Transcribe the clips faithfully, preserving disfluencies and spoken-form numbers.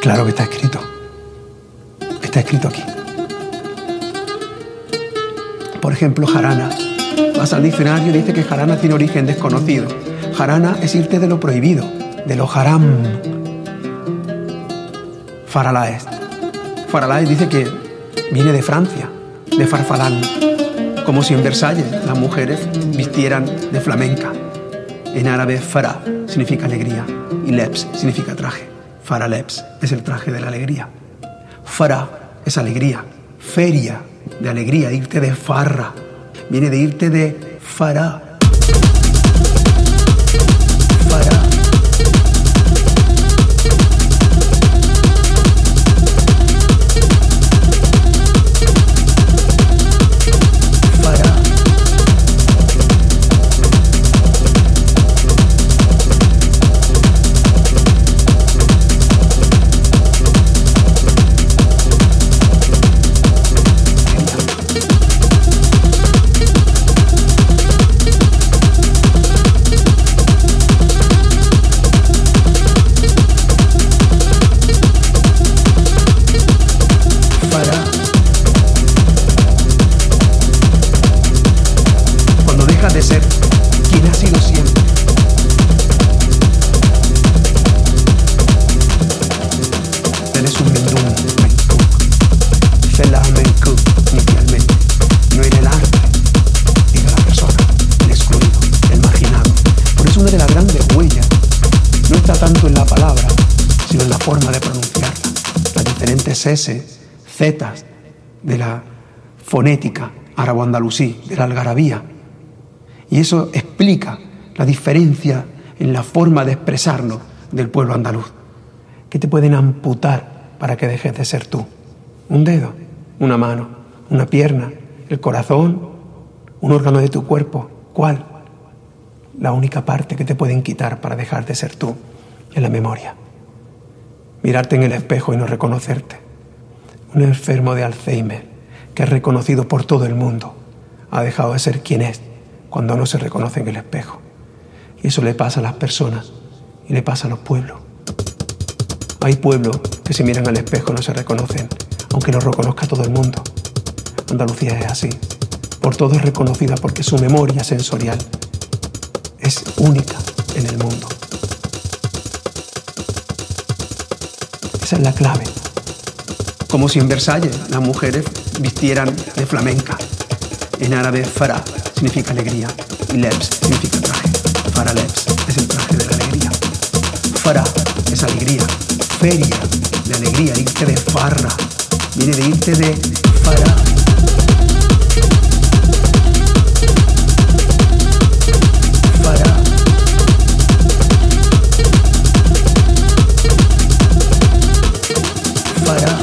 Claro que está escrito. Está escrito aquí. Por ejemplo, jarana. Vas al diccionario y dice que jarana tiene origen desconocido. Jarana es irte de lo prohibido, de lo haram. Faralaes. Faralaes dice que viene de Francia, de farfalán, como si en Versalles las mujeres vistieran de flamenca. En árabe, farah significa alegría y lebs significa traje. Faralebs es el traje de la alegría. Farah es alegría, feria de alegría, irte de farra. Viene de irte de farah. Farah. De ser quien ha sido siempre. Eres un mendum, menkuk. Felah menkuk, inicialmente. No era el arte, era la persona, el excluido, el marginado. Por eso una de las grandes huellas no está tanto en la palabra, sino en la forma de pronunciarla. Las diferentes S, Z de la fonética árabo-andalusí, de la algarabía. Y eso explica la diferencia en la forma de expresarnos del pueblo andaluz. ¿Qué te pueden amputar para que dejes de ser tú? Un dedo, una mano, una pierna, el corazón, un órgano de tu cuerpo. ¿Cuál? La única parte que te pueden quitar para dejar de ser tú es la memoria. Mirarte en el espejo y no reconocerte. Un enfermo de Alzheimer que es reconocido por todo el mundo ha dejado de ser quien es cuando no se reconoce en el espejo. Y eso le pasa a las personas y le pasa a los pueblos. Hay pueblos que se miran al espejo y no se reconocen, aunque lo reconozca todo el mundo. Andalucía es así. Por todo es reconocida porque su memoria sensorial es única en el mundo. Esa es la clave. Como si en Versalles las mujeres vistieran de flamenca. En árabe, farah significa alegría y lebs significa traje. Farah lebs es el traje de la alegría. Farah es alegría, feria de alegría, irte de farra. Viene de irte de farah. Farah. Farah.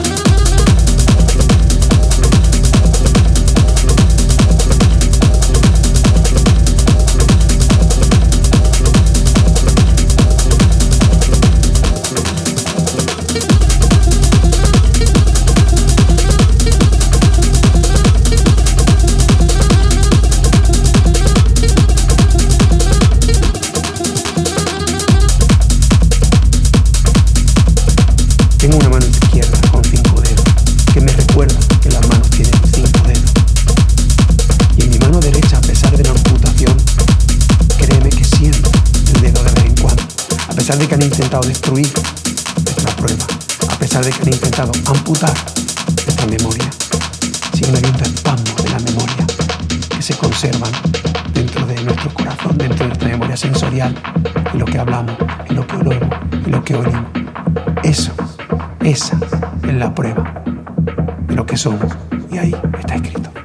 Tengo una mano izquierda con cinco dedos, que me recuerda que las manos tienen cinco dedos. Y en mi mano derecha, a pesar de la amputación, créeme que siento el dedo de vez en cuando. A pesar de que han intentado destruir esta prueba, a pesar de que han intentado amputar esta memoria, siguen habiendo espasmos de la memoria que se conservan dentro de nuestro corazón, dentro de nuestra memoria sensorial, en lo que hablamos, en lo que oímos, en lo que oímos. Eso. Esa es la prueba de lo que somos, y ahí está escrito.